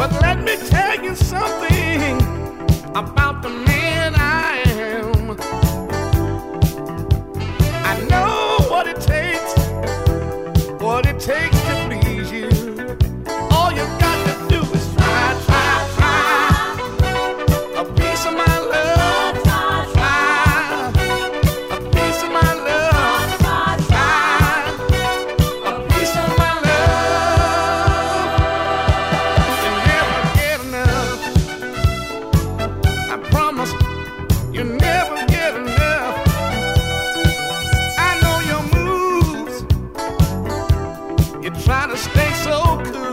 But let me tell you something about the man I am. I know what it takes to please you. All you got to do is try, try, try. A piece of my love, try. A piece of my love, try. A piece of my love. You never get enough. I promise you never get enough. I know your moves. You try to stay so cool.